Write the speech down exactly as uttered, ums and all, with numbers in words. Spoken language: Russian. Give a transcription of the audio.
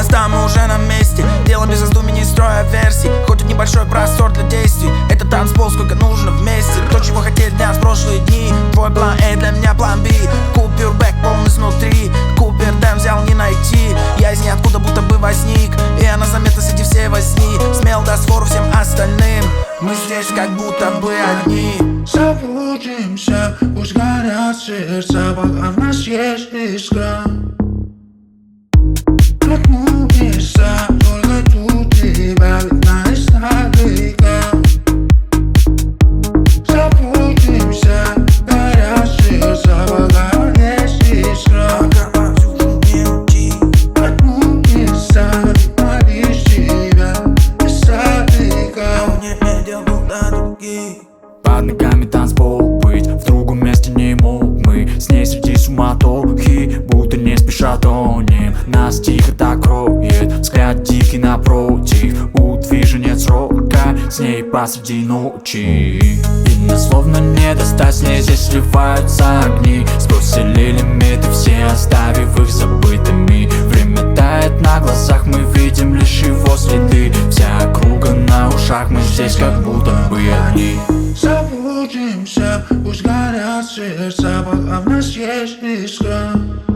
Места мы уже на месте, дело без раздумий, не строя версий. Хоть и небольшой простор для действий, это танцпол, сколько нужно вместе. То, чего хотели для нас в прошлые дни. Твой план A, для меня план B. Купер бэк полный снутри, Купер Дэм взял не найти. Я из ниоткуда будто бы возник, и она заметна среди всей возни. Смел даст фору всем остальным, мы здесь как будто бы одни. Заблудимся, пусть горят сердца, пока в нас есть искра. Отмудится, только тут тебя видно издалека. Заблудимся, горят сердца, пока есть искра. Отмудится, видно лишь тебя издалека. Не медиа куда другие. Под ногами танцпол, быть в другом месте не мог. Мы с ней среди суматохи, будто не спеша тонем. Нас тихо так роет, взгляд дикий напротив. У движения нет срока, с ней посреди ночи. И нас словно не достать, с ней здесь сливаются огни. Сбросили лимиты все, оставив их забытыми. Время тает на глазах, мы видим лишь его следы. Вся округа на ушах, мы здесь как будто бы одни. Заблудимся, пусть горят сердца, пока в нас есть искра.